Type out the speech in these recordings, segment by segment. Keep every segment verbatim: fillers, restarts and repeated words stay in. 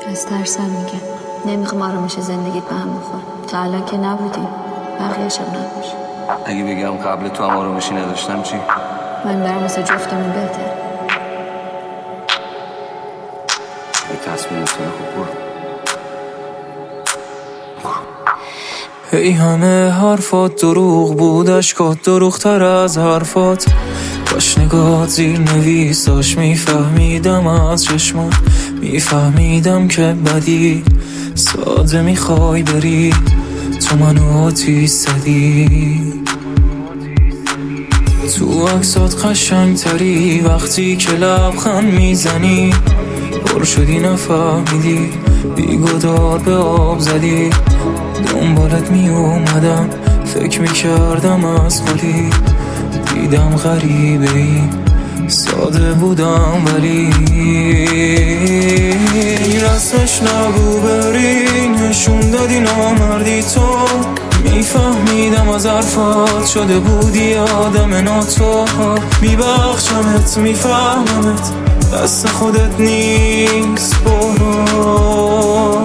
از ترسم میگم نمیخوام آرامش زندگیت به هم بخور. تا الان که نبودیم، بقیه شب نباش. اگه بگم قبل تو هم آرامشی نداشتم چی؟ من برام واسه جفتمون بهتر. یه تصمیم میتونه خوب برو. هی همه حرفات دروغ بود، اشکات دروغ تر از حرفات. باش نگات زیر نویساش میفهمیدم از چشمات، میفهمیدم که بدی ساده میخوای بری، تو منو آتیش زدی. تو عکسات قشنگ تری وقتی که لبخند میزنی، پر شدی نفهمیدی بیگدار به آب زدی. دنبالت می اومدم فکر می کردم از خودی، دیدم غریبه ای ساده بودم ولی رسمش نبو بری، نشون دادی نامردی تو. میفهمیدم از حرفات شده بودی آدم ناتو. میبخشمت میفهممت دست خودت نیست برو.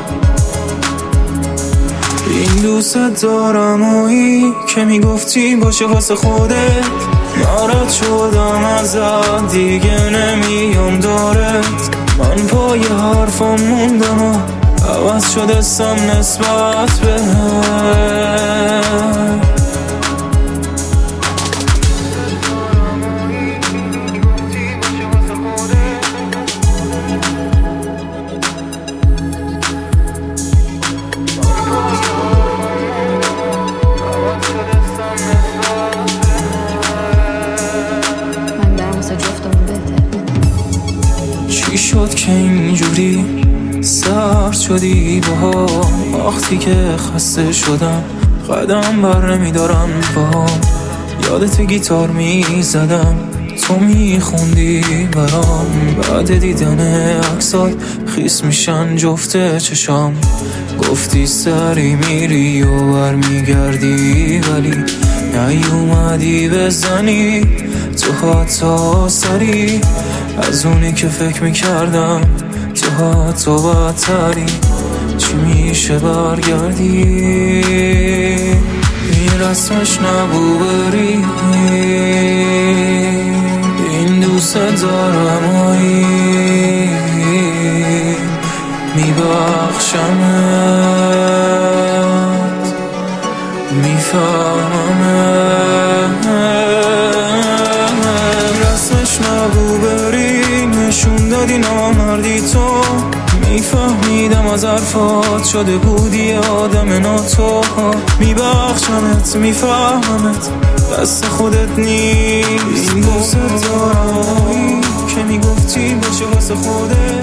این دوست دارم اویی که میگفتی باشه واسه خودت، ناراحت شدم ازت دیگه نمیام دارت. من پای حرفم موندم و عوض شده سم نسبت به چی شد که اینجوری سرد شدی با وقتی که خسته شدم قدم بر نمیدارم با یادت گیتار میزدم تو میخوندی برام. بعد دیدن عکسات خیس میشن جفت چشام، گفتی سری میری و بر میگردی ولی نیومدی بزنی تو حتی سری از اونی که فکر میکردم. تو حتی بدتری چی میشه برگردی؟ این رسمش نبو بری، این دوست دارم اویی میبخشمت میفهممت. رسمش نبو بری، نشون دادی نامردی تو. میفهمیدم از حرفات شده بودی آدم ناتو. میبخشمت میفهممت دست خودت نیست. این دوست دارم که میگفتی باشه واسه خودت،